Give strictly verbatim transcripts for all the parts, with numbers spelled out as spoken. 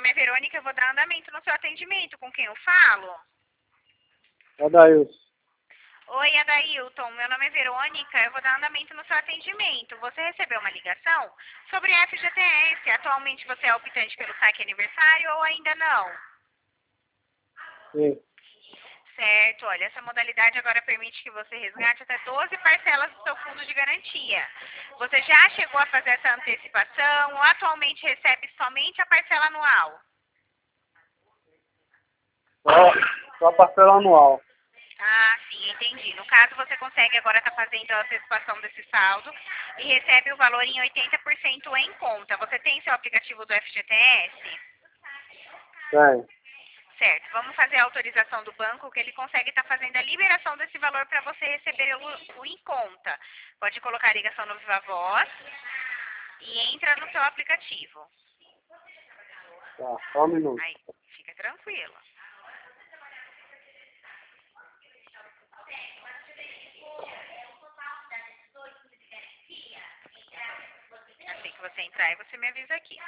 nome é Verônica, eu vou dar andamento no seu atendimento. Com quem eu falo? Adailson. Oi, Adailton, meu nome é Verônica, eu vou dar andamento no seu atendimento. Você recebeu uma ligação sobre F G T S. Atualmente você é optante pelo saque aniversário ou ainda não? Sim. Certo, olha, essa modalidade agora permite que você resgate até doze parcelas do seu fundo de garantia. Você já chegou a fazer essa antecipação ou atualmente recebe somente a parcela anual? Só, só parcela anual. Ah, sim, entendi. No caso, você consegue agora estar fazendo a antecipação desse saldo e recebe o valor em oitenta por cento em conta. Você tem seu aplicativo do F G T S? Tem. Certo, vamos fazer a autorização do banco que ele consegue estar fazendo a liberação desse valor para você receber o, o em conta. Pode colocar a ligação no Viva Voz e entra no seu aplicativo. Tá, só um minuto. Aí, fica tranquilo. Assim que você entrar, aí você me avisa aqui.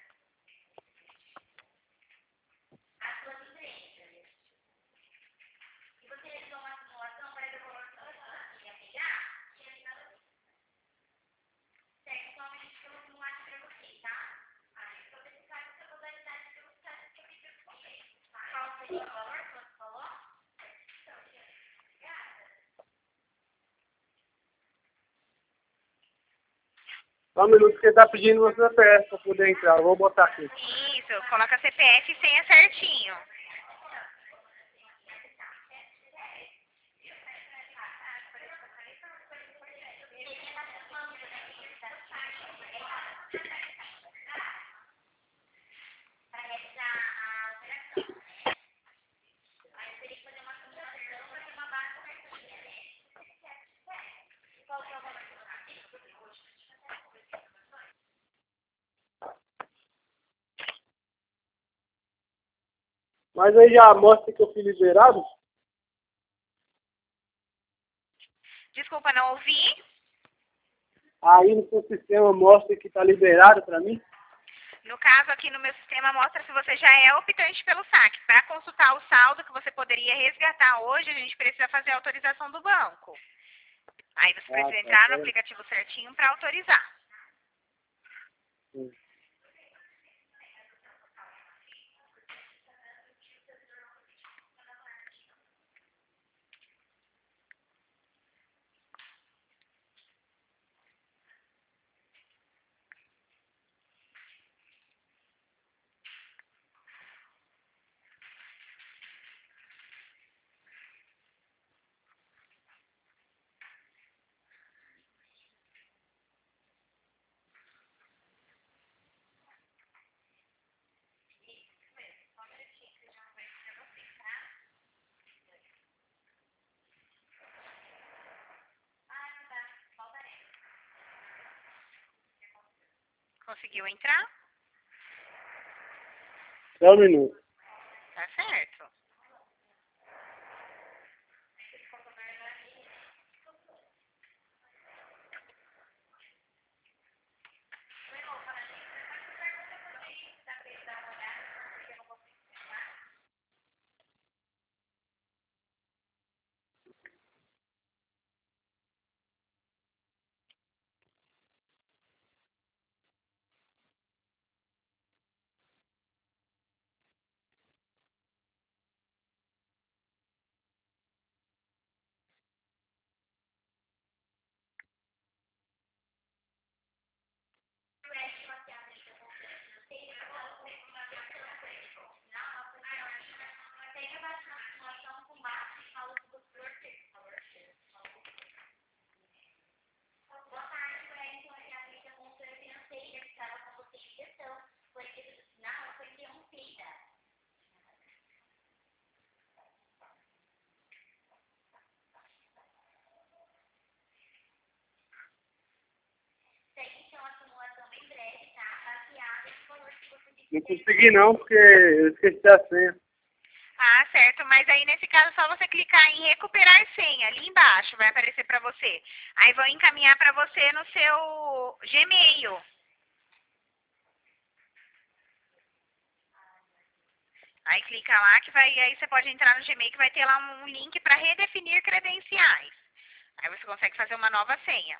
Só um minuto que ele tá pedindo meu C P F pra poder entrar. Eu vou botar aqui. Isso, coloca C P F e senha certinho. Mas aí já mostra que eu fui liberado? Desculpa, não ouvi? Aí no seu sistema mostra que tá liberado pra mim? No caso, aqui no meu sistema mostra que você já é optante pelo saque. Para consultar o saldo que você poderia resgatar hoje, a gente precisa fazer a autorização do banco. Aí você Ah, precisa tá, entrar no tá. aplicativo certinho para autorizar. Sim. Conseguiu entrar? Só um minuto. Tá certo. Não consegui não, porque eu esqueci a senha. Ah, certo. Mas aí, nesse caso, é só você clicar em recuperar senha. Ali embaixo vai aparecer para você. Aí vão encaminhar para você no seu Gmail. Aí clica lá que vai, aí você pode entrar no Gmail que vai ter lá um link para redefinir credenciais. Aí você consegue fazer uma nova senha.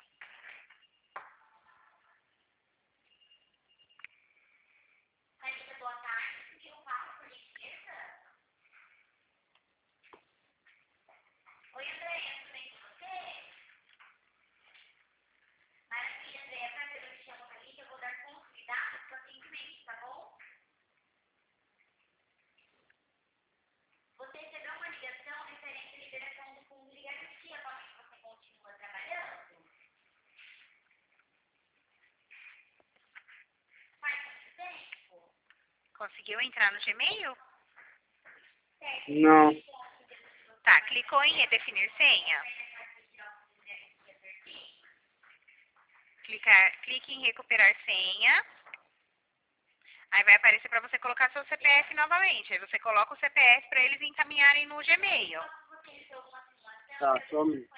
Conseguiu entrar no Gmail? Não. Tá, clicou em redefinir senha? Clicar, clique em recuperar senha. Aí vai aparecer para você colocar seu C P F novamente. Aí você coloca o C P F para eles encaminharem no Gmail. Tá, só um minuto.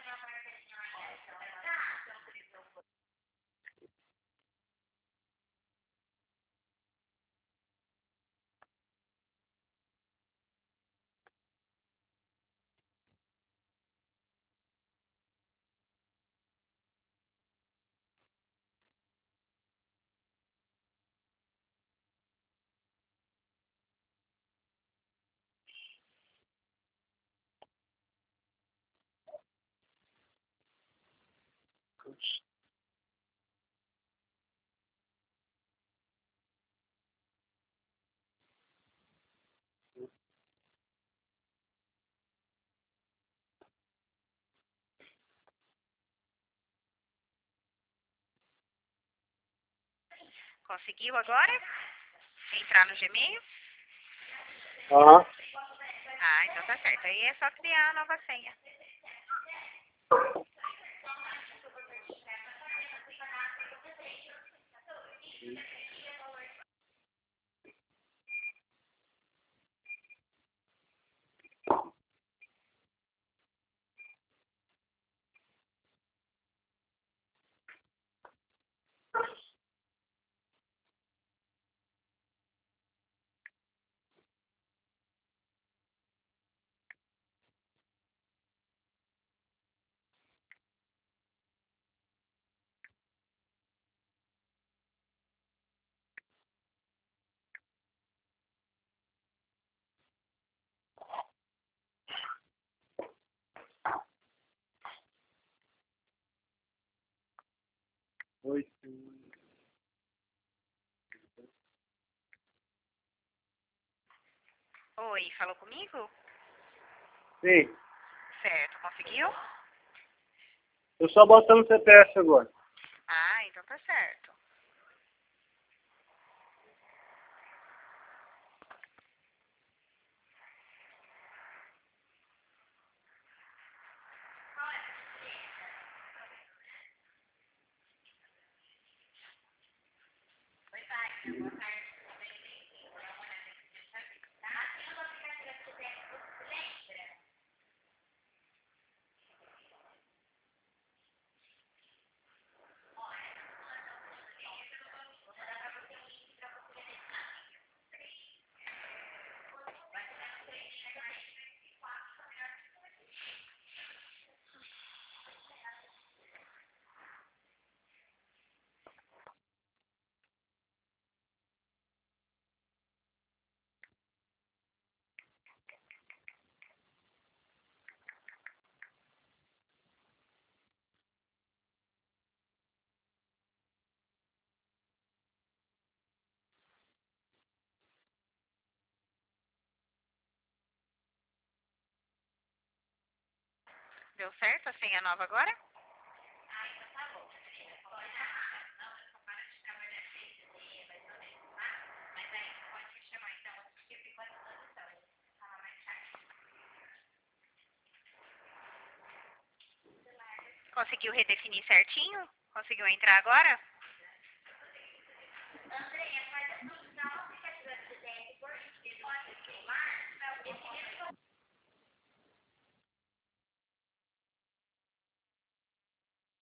Conseguiu agora? Entrar no Gmail? Aham. Ah, então tá certo. Aí é só criar a nova senha. Oito. Oi, falou comigo? Sim. Certo, conseguiu? Eu só botando o C P F agora. Ah, então tá certo. Deu certo a senha nova agora? Conseguiu redefinir certinho? Conseguiu entrar agora?